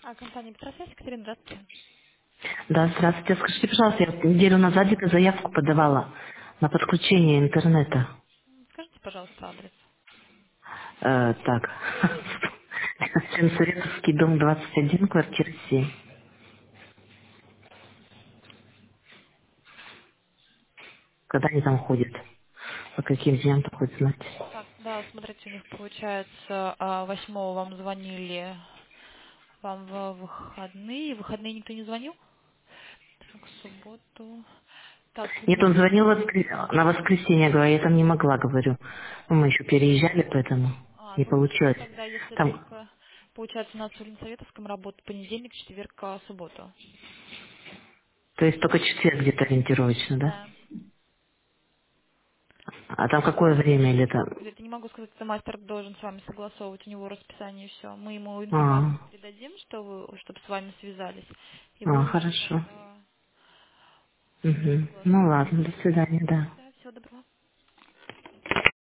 Компания Петросвязь, Екатерина, здравствуйте. Да, здравствуйте. Скажите, пожалуйста, я неделю назад где-то заявку подавала на подключение интернета. Скажите, пожалуйста, адрес. Так, Советский дом 21, квартира 7. Когда они там ходят? По каким дням, то хоть знать. Так, да, смотрите, у них получается, 8 вам звонили, вам в выходные. В выходные никто не звонил? Так, в субботу. Так, в Нет, он понедельник. звонил на воскресенье, говорю, я там не могла, говорю. Ну, мы еще переезжали, поэтому не Ну смотрите, получилось. тогда, если Там, только, получается, у нас в Ленсоветовском работает понедельник, четверг, субботу. то есть только четверг где-то ориентировочно, да? Да. А там какое время или там? Это не могу сказать, это мастер должен с вами согласовывать, у него расписание и все. Мы ему информацию А, передадим, что вы, чтобы с вами связались, и вы уже хорошо. тогда Угу. Ну согласуете. ладно, до свидания, да.